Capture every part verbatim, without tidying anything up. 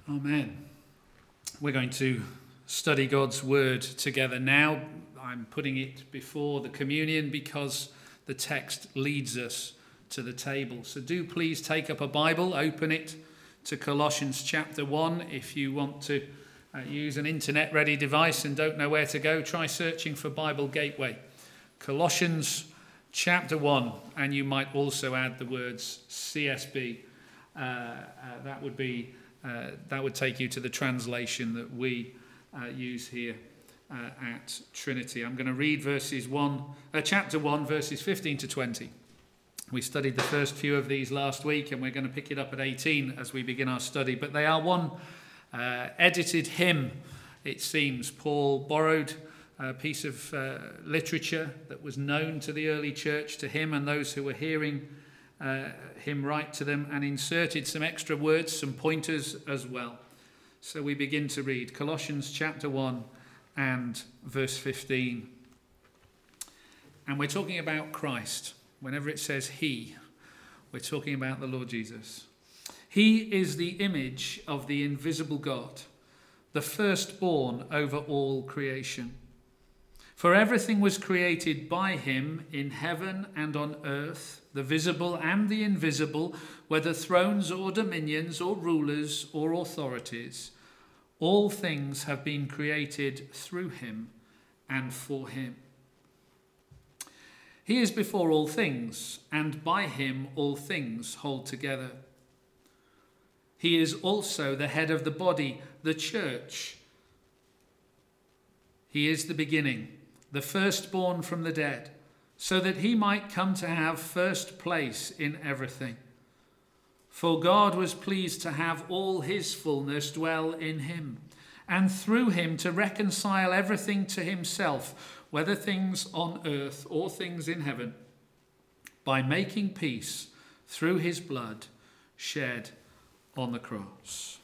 Amen. We're going to study God's word together now. I'm putting it before the communion because the text leads us to the table. So do please take up a Bible, open it to Colossians chapter one. If you want to uh, use an internet-ready device and don't know where to go, try searching for Bible Gateway. Colossians chapter one, and you might also add the words C S B. Uh, uh, that would be uh, that would take you to the translation that we uh, use here uh, at Trinity. I'm going to read verses one, uh, chapter one, verses fifteen to twenty. We studied the first few of these last week, and we're going to pick it up at eighteen as we begin our study. But they are one uh, edited hymn, it seems. Paul borrowed a piece of uh, literature that was known to the early church, to him and those who were hearing uh, him write to them, and inserted some extra words, some pointers as well. So we begin to read Colossians chapter one and verse fifteen. And we're talking about Christ. Whenever it says he, we're talking about the Lord Jesus. He is the image of the invisible God, the firstborn over all creation. For everything was created by him in heaven and on earth, the visible and the invisible, whether thrones or dominions or rulers or authorities. All things have been created through him and for him. He is before all things, and by him all things hold together. He is also the head of the body, the church. He is the beginning, the firstborn from the dead, so that he might come to have first place in everything. For God was pleased to have all his fullness dwell in him, and through him to reconcile everything to himself, whether things on earth or things in heaven, by making peace through his blood shed on the cross.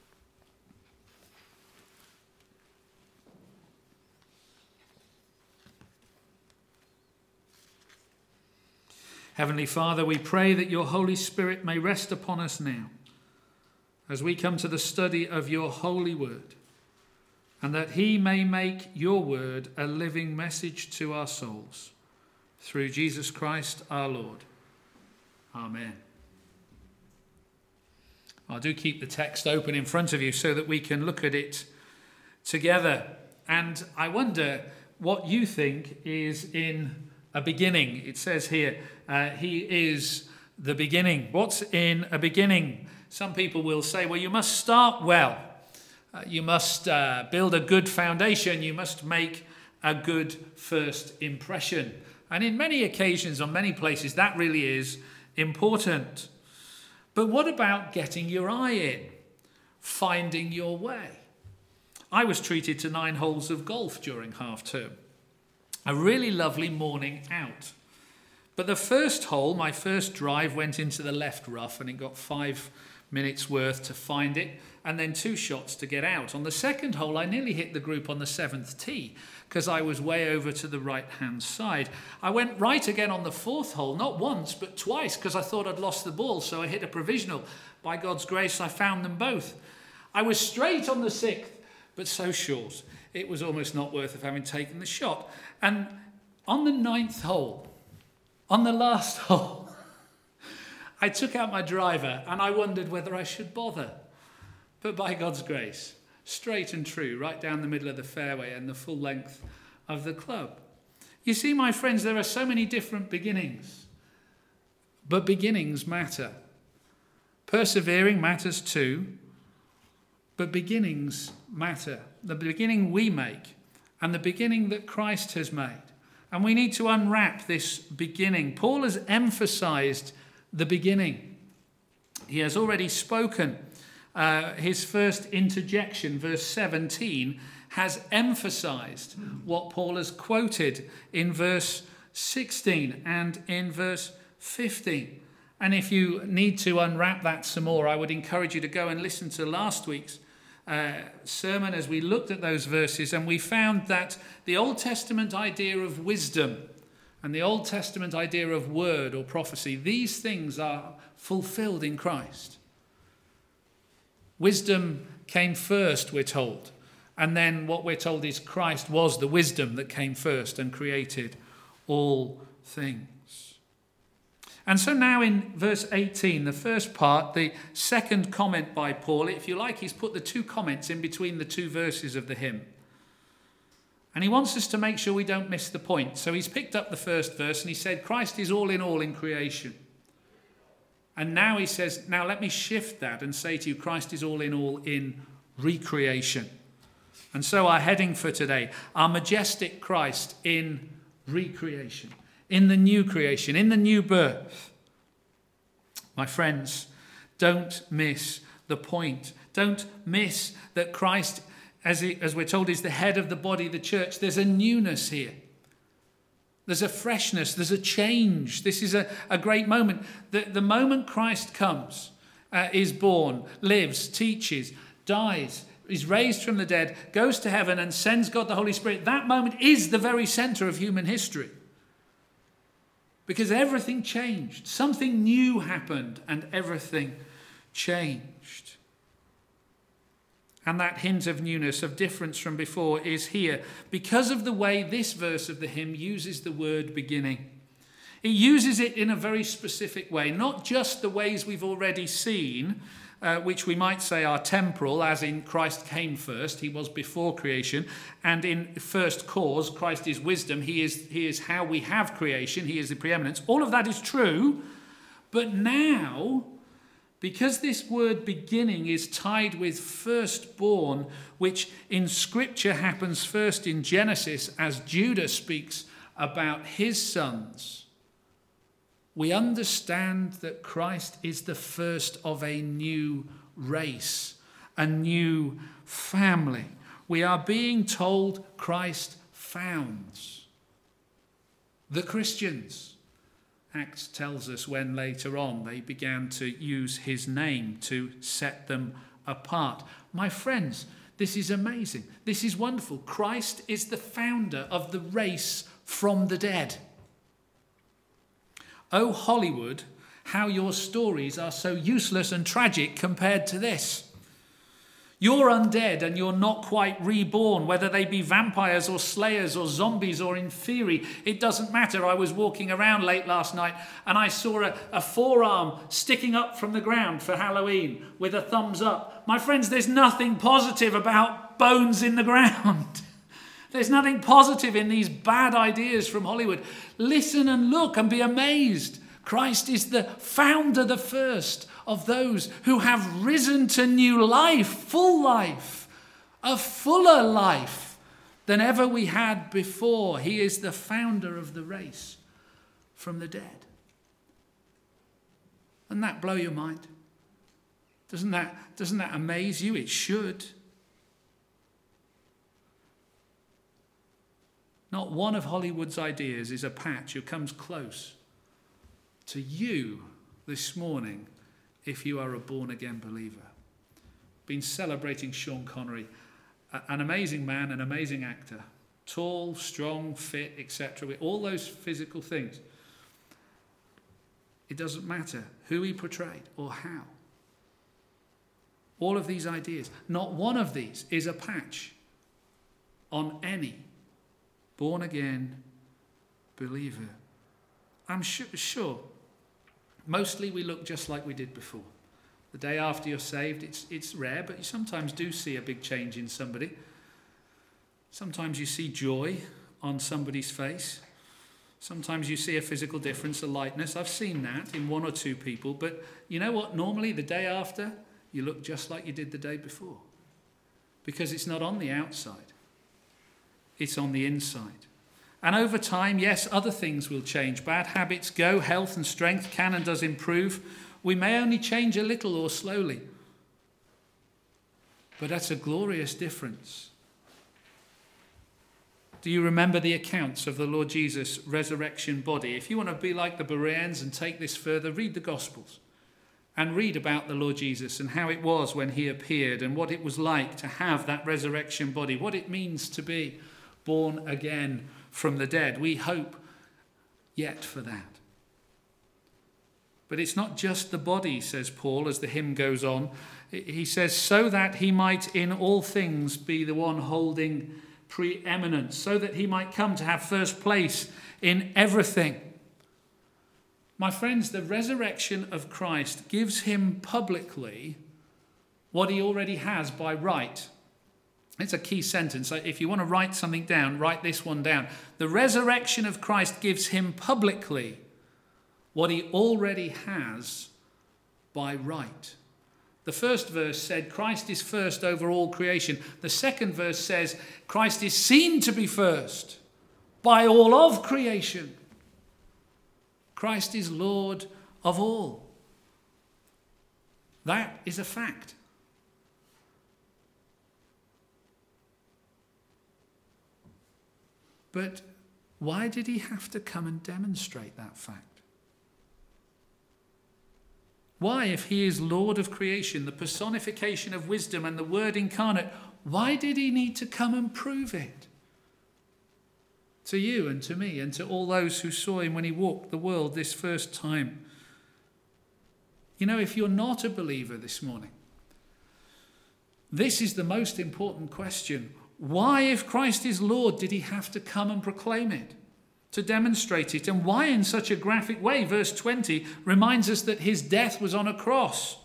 Heavenly Father, we pray that your Holy Spirit may rest upon us now as we come to the study of your holy word, and that he may make your word a living message to our souls. Through Jesus Christ our Lord. Amen. I do keep the text open in front of you so that we can look at it together. And I wonder what you think is in a beginning. It says here, uh, he is the beginning. What's in a beginning? Some people will say, well, you must start well. Uh, you must uh, build a good foundation. You must make a good first impression. And in many occasions, on many places, that really is important. But what about getting your eye in? Finding your way? I was treated to nine holes of golf during half term. A really lovely morning out. But the first hole, my first drive, went into the left rough, and it got five minutes worth to find it, and then two shots to get out. On the second hole, I nearly hit the group on the seventh tee because I was way over to the right-hand side. I went right again on the fourth hole, not once, but twice, because I thought I'd lost the ball, so I hit a provisional. By God's grace, I found them both. I was straight on the sixth, but so short. It was almost not worth of having taken the shot. And on the ninth hole, on the last hole, I took out my driver and I wondered whether I should bother. But by God's grace, straight and true, right down the middle of the fairway and the full length of the club. You see, my friends, there are so many different beginnings. But beginnings matter. Persevering matters too. But beginnings matter. The beginning we make and the beginning that Christ has made. And we need to unwrap this beginning. Paul has emphasized the beginning. He has already spoken. Uh, his first interjection, verse seventeen, has emphasized what Paul has quoted in verse sixteen and in verse fifteen. And if you need to unwrap that some more, I would encourage you to go and listen to last week's uh, sermon as we looked at those verses, and we found that the Old Testament idea of wisdom and the Old Testament idea of word or prophecy, these things are fulfilled in Christ. Wisdom came first, we're told. And then what we're told is Christ was the wisdom that came first and created all things. And so now in verse eighteen, the first part, the second comment by Paul, if you like, he's put the two comments in between the two verses of the hymn. And he wants us to make sure we don't miss the point. So he's picked up the first verse and he said, Christ is all in all in creation. And now he says, now let me shift that and say to you, Christ is all in all in recreation. And so our heading for today, our majestic Christ in recreation, in the new creation, in the new birth. My friends, don't miss the point. Don't miss that Christ, as, he, as we're told, is the head of the body, the church. There's a newness here. There's a freshness. There's a change. This is a, a great moment. The, the moment Christ comes, uh, is born, lives, teaches, dies, is raised from the dead, goes to heaven and sends God the Holy Spirit, that moment is the very center of human history. Because everything changed. Something new happened and everything changed. And that hint of newness, of difference from before, is here because of the way this verse of the hymn uses the word beginning. It uses it in a very specific way, not just the ways we've already seen, uh, which we might say are temporal, as in Christ came first, he was before creation, and in first cause, Christ is wisdom, he is, he is how we have creation, he is the preeminence. All of that is true, but now, because this word beginning is tied with firstborn, which in Scripture happens first in Genesis as Judah speaks about his sons, we understand that Christ is the first of a new race, a new family. We are being told Christ founds the Christians. Acts tells us when later on they began to use his name to set them apart. My friends, this is amazing. This is wonderful. Christ is the founder of the race from the dead. Oh, Hollywood, how your stories are so useless and tragic compared to this. You're undead and you're not quite reborn, whether they be vampires or slayers or zombies or in theory. It doesn't matter. I was walking around late last night and I saw a, a forearm sticking up from the ground for Halloween with a thumbs up. My friends, there's nothing positive about bones in the ground. There's nothing positive in these bad ideas from Hollywood. Listen and look and be amazed. Christ is the founder, the first of those who have risen to new life, full life, a fuller life than ever we had before. He is the founder of the race from the dead. Doesn't that blow your mind? Doesn't that, doesn't that amaze you? It should. Not one of Hollywood's ideas is a patch who comes close to you this morning if you are a born-again believer. Been celebrating Sean Connery, an amazing man, an amazing actor, tall, strong, fit, et cetera, with all those physical things. It doesn't matter who he portrayed or how. All of these ideas, not one of these is a patch on any born-again believer. I'm sure, sure, mostly we look just like we did before. The day after you're saved, it's, it's rare, but you sometimes do see a big change in somebody. Sometimes you see joy on somebody's face. Sometimes you see a physical difference, a lightness. I've seen that in one or two people, but you know what? Normally, the day after, you look just like you did the day before. Because it's not on the outside. It's on the inside. And over time, yes, other things will change. Bad habits go, health and strength can and does improve. We may only change a little or slowly. But that's a glorious difference. Do you remember the accounts of the Lord Jesus' resurrection body? If you want to be like the Bereans and take this further, read the Gospels and read about the Lord Jesus and how it was when he appeared and what it was like to have that resurrection body, what it means to be born again from the dead. We hope yet for that. But it's not just the body, says Paul, as the hymn goes on. He says, so that he might in all things be the one holding preeminence, so that he might come to have first place in everything. My friends, the resurrection of Christ gives him publicly what he already has by right. It's a key sentence. If you want to write something down, write this one down. The resurrection of Christ gives him publicly what he already has by right. The first verse said Christ is first over all creation. The second verse says Christ is seen to be first by all of creation. Christ is Lord of all. That is a fact. But why did he have to come and demonstrate that fact? Why, if he is Lord of creation, the personification of wisdom and the Word incarnate, why did he need to come and prove it? To you and to me and to all those who saw him when he walked the world this first time. You know, if you're not a believer this morning, this is the most important question. Why, if Christ is Lord, did he have to come and proclaim it, to demonstrate it? And why in such a graphic way? Verse twenty reminds us that his death was on a cross.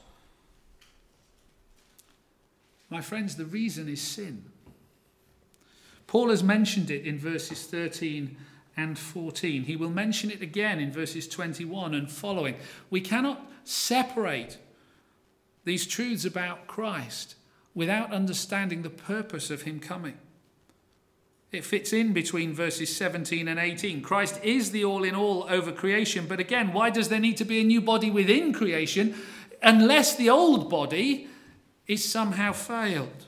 My friends, the reason is sin. Paul has mentioned it in verses thirteen and fourteen. He will mention it again in verses twenty-one and following. We cannot separate these truths about Christ without understanding the purpose of him coming. It fits in between verses seventeen and eighteen. Christ is the all in all over creation. But again, why does there need to be a new body within creation unless the old body is somehow failed?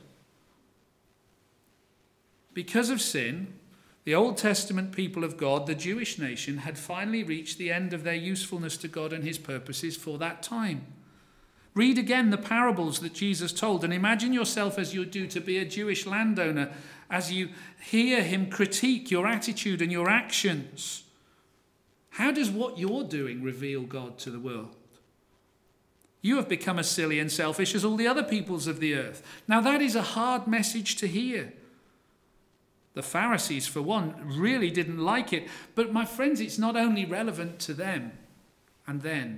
Because of sin, the Old Testament people of God, the Jewish nation, had finally reached the end of their usefulness to God and his purposes for that time. Read again the parables that Jesus told and imagine yourself as you do to be a Jewish landowner as you hear him critique your attitude and your actions. How does what you're doing reveal God to the world? You have become as silly and selfish as all the other peoples of the earth. Now that is a hard message to hear. The Pharisees, for one, really didn't like it. But my friends, it's not only relevant to them and then.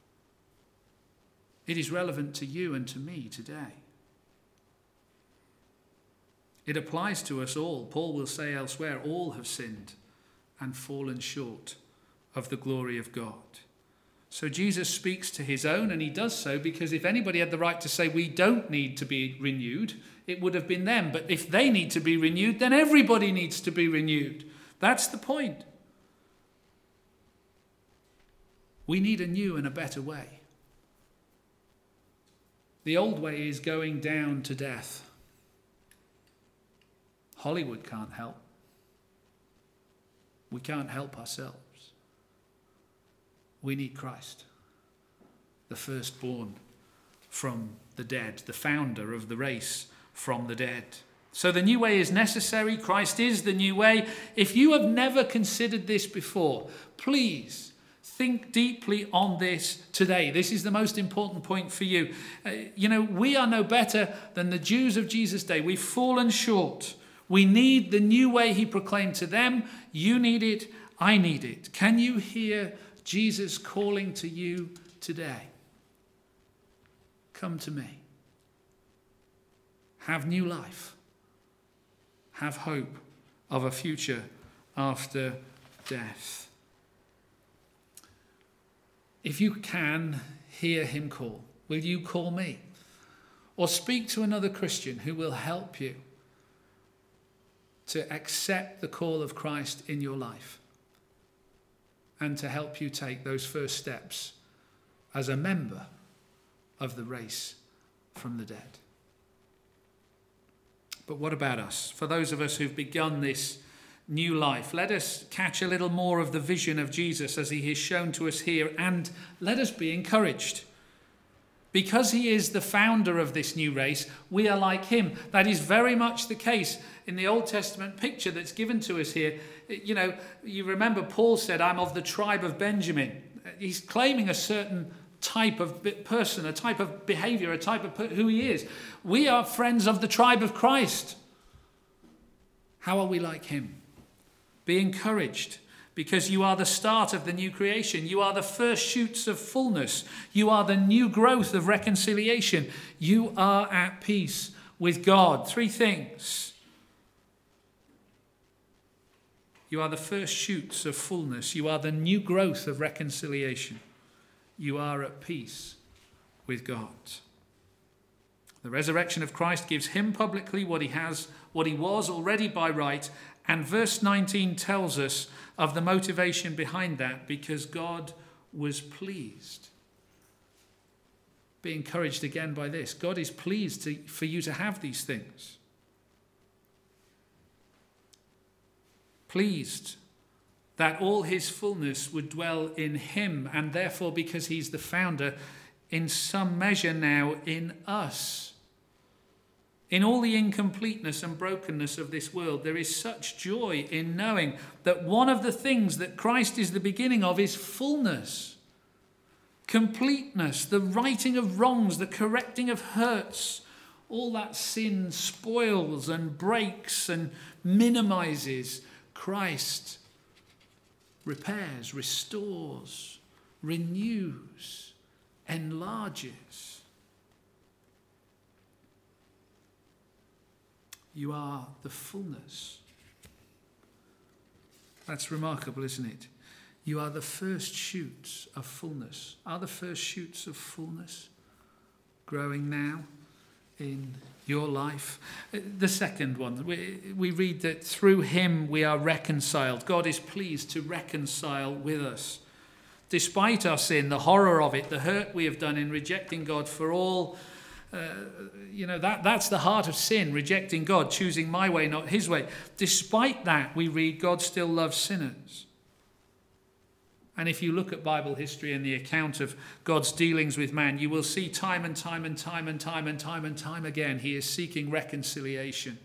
It is relevant to you and to me today. It applies to us all. Paul will say elsewhere, all have sinned and fallen short of the glory of God. So Jesus speaks to his own, and he does so because if anybody had the right to say we don't need to be renewed, it would have been them. But if they need to be renewed, then everybody needs to be renewed. That's the point. We need a new and a better way. The old way is going down to death. Hollywood can't help. We can't help ourselves. We need Christ, the firstborn from the dead, the founder of the race from the dead. So the new way is necessary. Christ is the new way. If you have never considered this before, please think deeply on this today. This is the most important point for you. Uh, you know, we are no better than the Jews of Jesus' day. We've fallen short. We need the new way he proclaimed to them. You need it. I need it. Can you hear Jesus calling to you today? Come to me. Have new life. Have hope of a future after death. If you can hear him call, will you call me? Or speak to another Christian who will help you to accept the call of Christ in your life and to help you take those first steps as a member of the race from the dead. But what about us? For those of us who've begun this new life, let us catch a little more of the vision of Jesus as he is shown to us here, and let us be encouraged. Because he is the founder of this new race, we are like him. That is very much the case in the Old Testament picture that's given to us here. You know, you remember Paul said, I'm of the tribe of Benjamin. He's claiming a certain type of person, a type of behavior, a type of per- who he is. We are friends of the tribe of Christ. How are we like him? Be encouraged, because you are the start of the new creation. You are the first shoots of fullness. You are the new growth of reconciliation. You are at peace with God. Three things. You are the first shoots of fullness. You are the new growth of reconciliation. You are at peace with God. The resurrection of Christ gives him publicly what he has, what he was already by right. And verse nineteen tells us of the motivation behind that, because God was pleased. Be encouraged again by this. God is pleased to, for you to have these things. Pleased that all his fullness would dwell in him, and therefore, because he's the founder, in some measure now in us. In all the incompleteness and brokenness of this world, there is such joy in knowing that one of the things that Christ is the beginning of is fullness, completeness, the righting of wrongs, the correcting of hurts. All that sin spoils and breaks and minimizes. Christ repairs, restores, renews, enlarges. You are the fullness. That's remarkable, isn't it? You are the first shoots of fullness. Are the first shoots of fullness growing now in your life? The second one, we, we read that through him we are reconciled. God is pleased to reconcile with us. Despite our sin, the horror of it, the hurt we have done in rejecting God for all, uh, you know, that, that's the heart of sin, rejecting God, choosing my way, not his way. Despite that, we read God still loves sinners. And if you look at Bible history and the account of God's dealings with man, you will see time and time and time and time and time and time again, he is seeking reconciliation.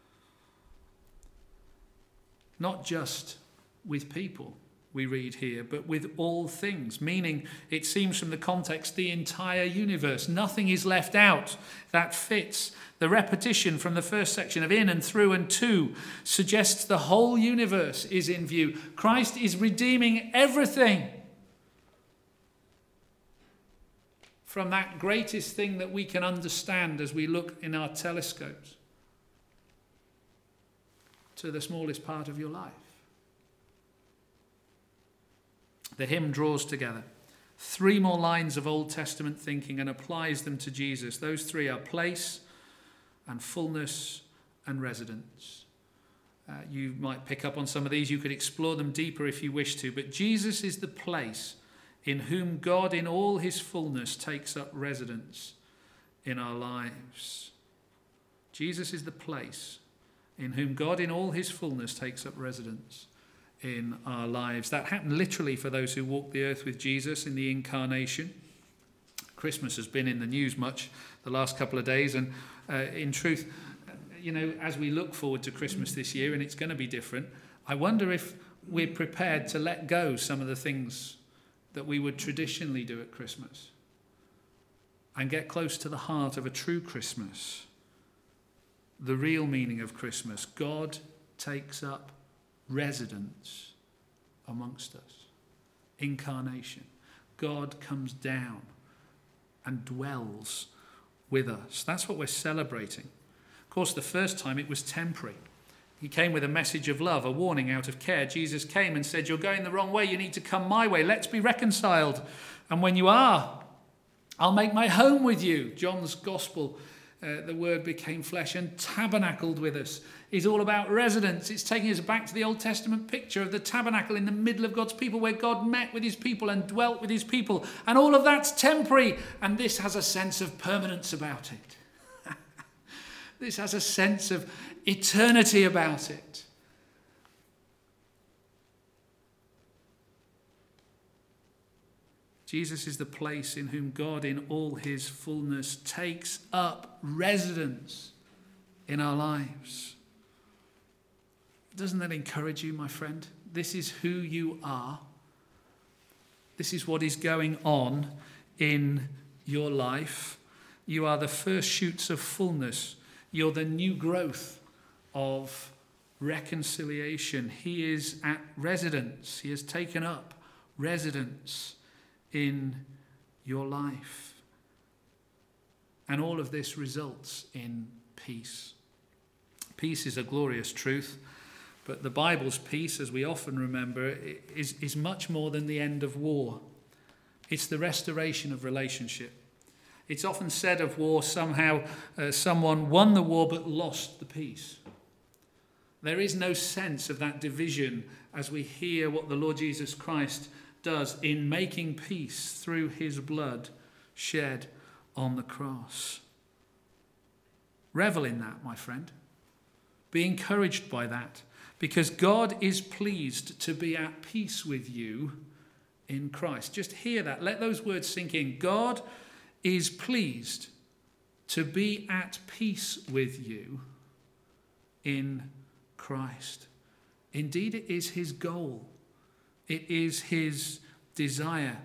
Not just with people, we read here, but with all things, meaning it seems from the context, the entire universe. Nothing is left out that fits. The repetition from the first section of in and through and to suggests the whole universe is in view. Christ is redeeming everything. From that greatest thing that we can understand as we look in our telescopes to the smallest part of your life. The hymn draws together three more lines of Old Testament thinking and applies them to Jesus. Those three are place and fullness and residence. Uh, you might pick up on some of these. You could explore them deeper if you wish to. But Jesus is the place in whom God in all his fullness takes up residence in our lives. Jesus is the place in whom God in all his fullness takes up residence in our lives. That happened literally for those who walked the earth with Jesus in the incarnation. Christmas has been in the news much the last couple of days, and uh, in truth, you know, as we look forward to Christmas this year, and it's going to be different, I wonder if we're prepared to let go some of the things that we would traditionally do at Christmas and get close to the heart of a true Christmas, the real meaning of Christmas. God takes up residence amongst us. Incarnation. God comes down and dwells with us. That's what we're celebrating. Of course, the first time it was temporary. He came with a message of love, a warning out of care. Jesus came and said, you're going the wrong way. You need to come my way. Let's be reconciled. And when you are, I'll make my home with you. John's gospel, uh, the word became flesh and tabernacled with us. Is all about residence. It's taking us back to the Old Testament picture of the tabernacle in the middle of God's people, where God met with his people and dwelt with his people. And all of that's temporary. And this has a sense of permanence about it. This has a sense of eternity about it. Jesus is the place in whom God in all his fullness takes up residence in our lives. Doesn't that encourage you, my friend? This is who you are. This is what is going on in your life. You are the first shoots of fullness. You're the new growth of reconciliation. He is at residence. He has taken up residence in your life. And all of this results in peace. Peace is a glorious truth, but the Bible's peace, as we often remember, is, is much more than the end of war. It's the restoration of relationship. It's often said of war, somehow uh, someone won the war but lost the peace. There is no sense of that division as we hear what the Lord Jesus Christ does in making peace through his blood shed on the cross. Revel in that, my friend. Be encouraged by that, because God is pleased to be at peace with you in Christ. Just hear that. Let those words sink in. God is pleased to be at peace with you in Christ. Indeed, it is his goal. It is his desire.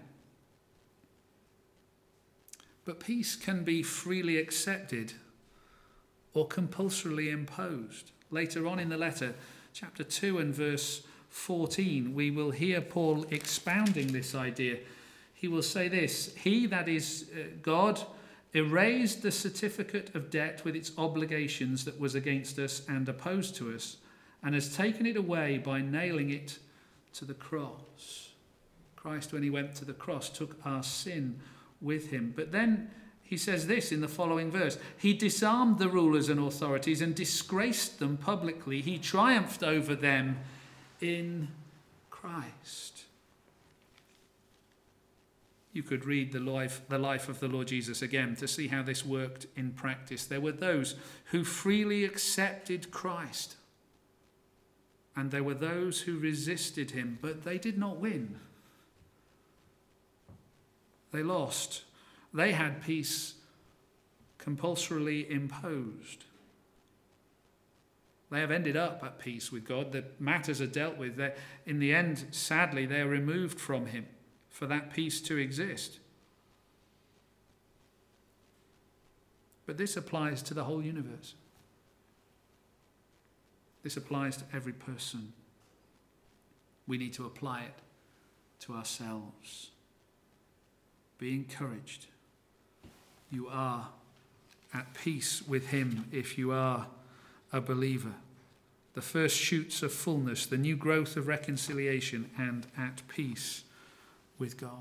But peace can be freely accepted or compulsorily imposed. Later on in the letter, chapter two and verse fourteen, we will hear Paul expounding this idea. He will say this: He, that is uh, God, erased the certificate of debt with its obligations that was against us and opposed to us, and has taken it away by nailing it to the cross. Christ, when he went to the cross, took our sin with him. But then he says this in the following verse: He disarmed the rulers and authorities and disgraced them publicly. He triumphed over them in Christ. You could read the life, the life of the Lord Jesus again to see how this worked in practice. There were those who freely accepted Christ, and there were those who resisted him, but they did not win. They lost. They had peace compulsorily imposed. They have ended up at peace with God. The matters are dealt with. They're, in the end, sadly, they are removed from him for that peace to exist. But this applies to the whole universe. This applies to every person. We need to apply it to ourselves. Be encouraged. You are at peace with him if you are a believer. The first shoots of fullness, the new growth of reconciliation, and at peace with God.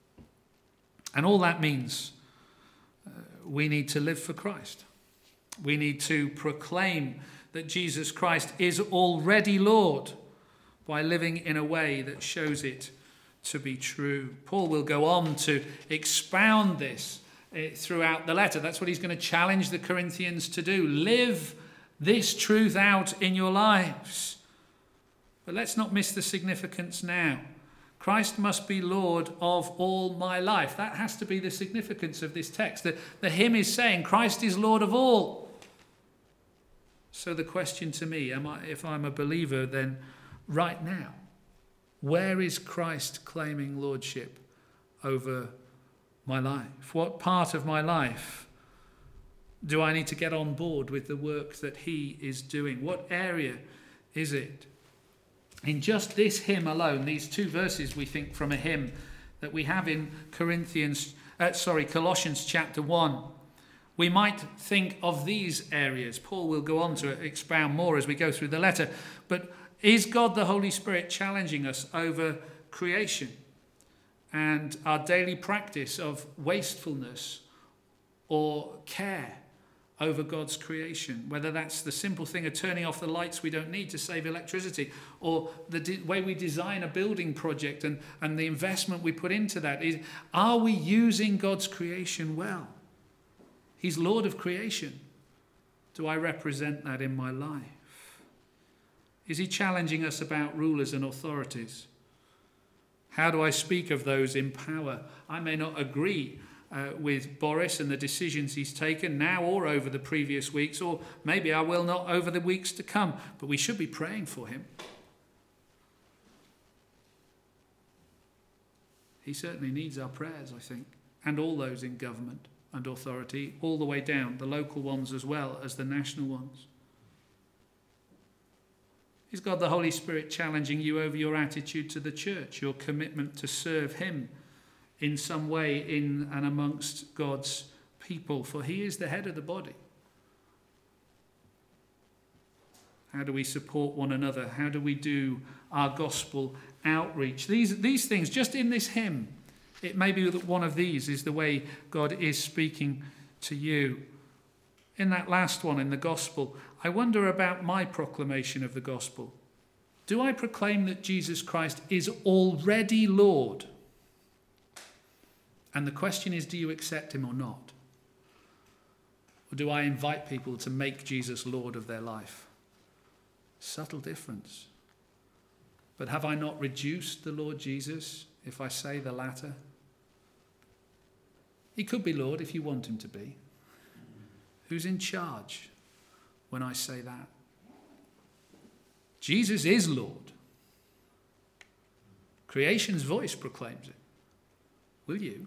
And all that means uh, we need to live for Christ. We need to proclaim that Jesus Christ is already Lord by living in a way that shows it to be true. Paul will go on to expound this uh, throughout the letter. That's what he's going to challenge the Corinthians to do. Live this truth out in your lives. But let's not miss the significance now. Christ must be Lord of all my life. That has to be the significance of this text. The, the hymn is saying Christ is Lord of all. So the question to me, am I, if I'm a believer, then right now, where is Christ claiming lordship over my life? What part of my life do I need to get on board with the work that he is doing? What area is it? In just this hymn alone, these two verses we think from a hymn that we have in Corinthians, uh, sorry, Colossians chapter one, we might think of these areas. Paul will go on to expound more as we go through the letter. But is God the Holy Spirit challenging us over creation and our daily practice of wastefulness or care over God's creation? Whether that's the simple thing of turning off the lights we don't need to save electricity, or the de- way we design a building project and, and the investment we put into that. Is, are we using God's creation well? He's Lord of creation. Do I represent that in my life? Is he challenging us about rulers and authorities? How do I speak of those in power? I may not agree uh, with Boris and the decisions he's taken now or over the previous weeks, or maybe I will not over the weeks to come, but we should be praying for him. He certainly needs our prayers, I think, and all those in government and authority, all the way down, the local ones as well as the national ones. Is God the Holy Spirit challenging you over your attitude to the church, your commitment to serve him in some way in and amongst God's people? For he is the head of the body. How do we support one another? How do we do our gospel outreach? These, these things, just in this hymn, it may be that one of these is the way God is speaking to you. In that last one, in the gospel, I wonder about my proclamation of the gospel. Do I proclaim that Jesus Christ is already Lord? And the question is, do you accept him or not? Or do I invite people to make Jesus Lord of their life? Subtle difference. But have I not reduced the Lord Jesus if I say the latter? He could be Lord if you want him to be. Who's in charge when I say that? Jesus is Lord. Creation's voice proclaims it. Will you?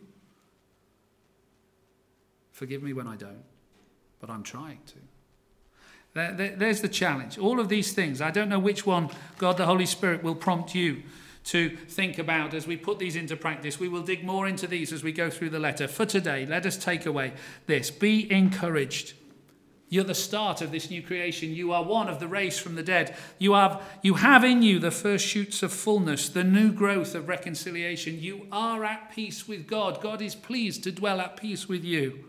Forgive me when I don't, but I'm trying to. There, there, there's the challenge. All of these things, I don't know which one God the Holy Spirit will prompt you to think about as we put these into practice. We will dig more into these as we go through the letter. For today, let us take away this. Be encouraged. You're the start of this new creation. You are one of the race from the dead. You have, you have in you the first shoots of fullness, the new growth of reconciliation. You are at peace with God. God is pleased to dwell at peace with you.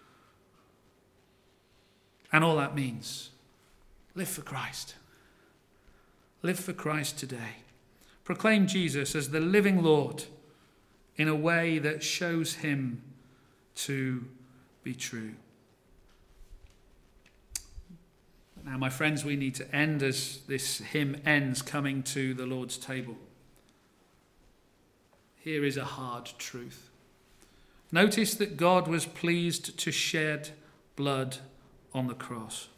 And all that means, live for Christ. Live for Christ today. Proclaim Jesus as the living Lord in a way that shows him to be true. Now, my friends, we need to end as this hymn ends, coming to the Lord's table. Here is a hard truth. Notice that God was pleased to shed blood on the cross.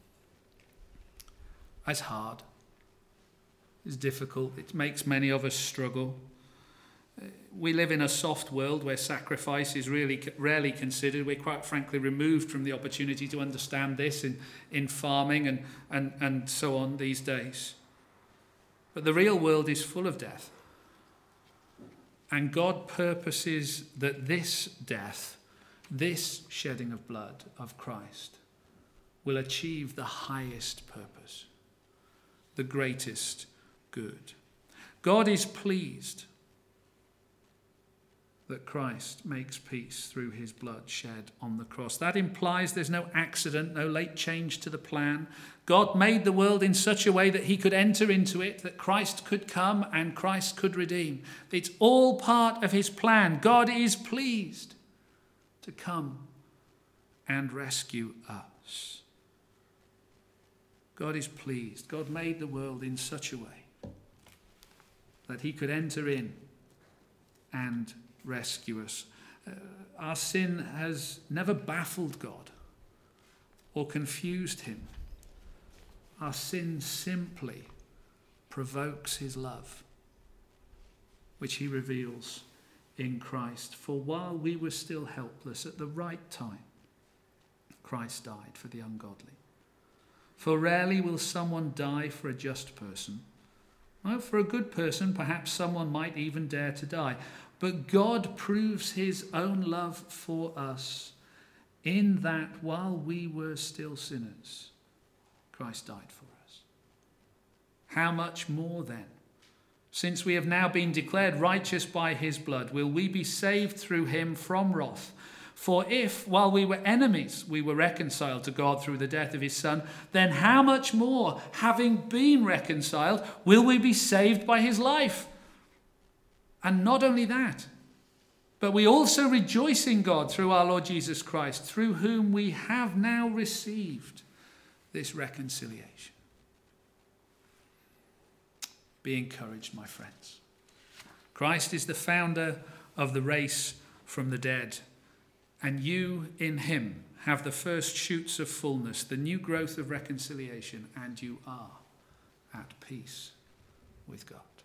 That's hard. It's difficult. It makes many of us struggle. We live in a soft world where sacrifice is really rarely considered. We're quite frankly removed from the opportunity to understand this in, in farming and, and, and so on these days. But the real world is full of death. And God purposes that this death, this shedding of blood of Christ, will achieve the highest purpose, the greatest good. God is pleased that Christ makes peace through his blood shed on the cross. That implies there's no accident, no late change to the plan. God made the world in such a way that he could enter into it, that Christ could come and Christ could redeem. It's all part of his plan. God is pleased to come and rescue us. God is pleased. God made the world in such a way that he could enter in and rescue us. Uh, our sin has never baffled God or confused him. Our sin simply provokes his love, which he reveals in Christ. For while we were still helpless, at the right time, Christ died for the ungodly. For rarely will someone die for a just person. Well, for a good person, perhaps someone might even dare to die. But God proves his own love for us in that while we were still sinners, Christ died for us. How much more then, since we have now been declared righteous by his blood, will we be saved through him from wrath? For if, while we were enemies, we were reconciled to God through the death of his Son, then how much more, having been reconciled, will we be saved by his life? And not only that, but we also rejoice in God through our Lord Jesus Christ, through whom we have now received this reconciliation. Be encouraged, my friends. Christ is the founder of the race from the dead, and you in him have the first shoots of fullness, the new growth of reconciliation, and you are at peace with God.